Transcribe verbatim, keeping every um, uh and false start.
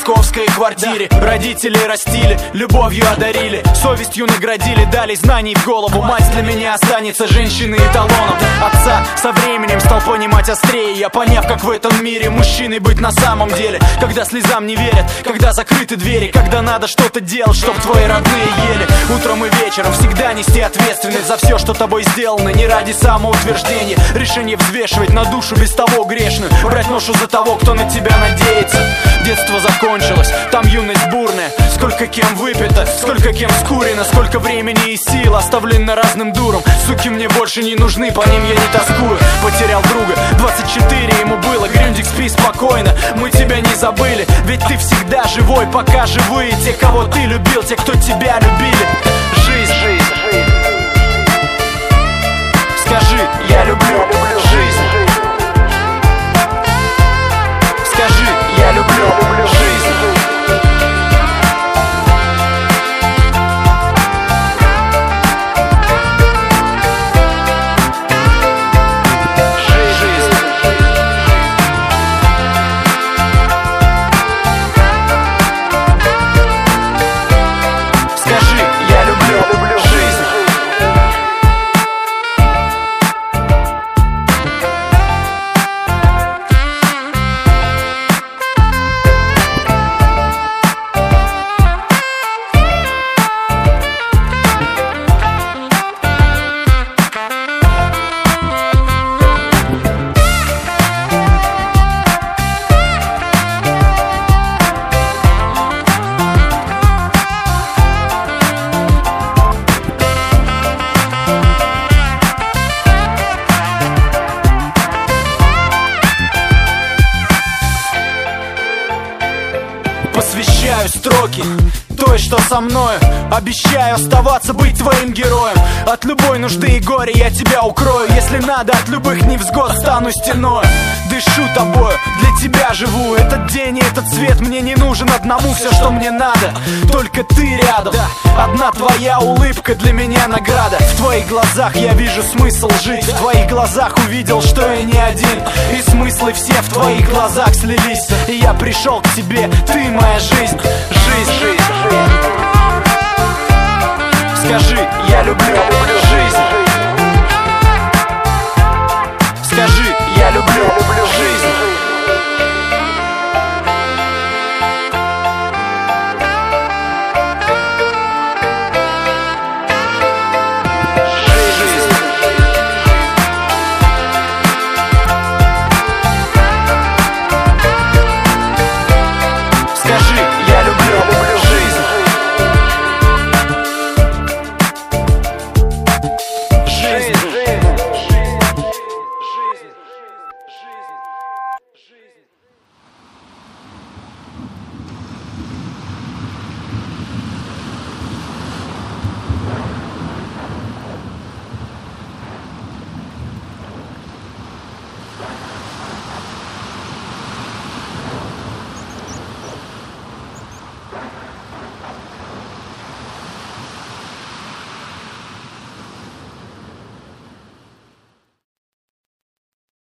московской квартире. Родители растили, любовью одарили, совестью наградили, дали знаний в голову. Мать для меня останется женщиной эталоном. Отца со временем стал понимать острее, я поняв, как в этом мире мужчиной быть на самом деле. Когда слезам не верят, когда закрыты двери, когда надо что-то делать, чтоб твои родные ели. Утром и вечером всегда нести ответственность за все, что тобой сделано, не ради самоутверждения. Решение взвешивать на душу без того грешную, брать ношу за того, кто на тебя надеется. Детство закончилось, там юность бурная. Сколько кем выпито, сколько кем скурено, сколько времени и сил оставлено разным дурам. Суки мне больше не нужны, по ним я не тоскую. Потерял друга, двадцать четыре ему было. Грюндик, спи спокойно, мы тебя не забыли. Ведь ты всегда живой, пока живые те, кого ты любил, те, кто тебя любили. Жизнь, жизнь, жизнь. Скажи, я люблю жизнь. Скажи, я люблю жизнь. Посвящаю строки той, что со мною. Обещаю оставаться, быть твоим героем. От любой нужды и горя я тебя укрою. Если надо, от любых невзгод стану стеной. Дышу тобою, для тебя живу. Этот день и этот свет мне не нужен одному. Все, что мне надо, только ты рядом. Одна твоя улыбка для меня награда. В твоих глазах я вижу смысл жить. В твоих глазах увидел, что я не один. И смыслы все в твоих глазах слились. И я пришел к тебе, ты моя жизнь. Жизнь, жизнь, жизнь. Скажи, я люблю, люблю.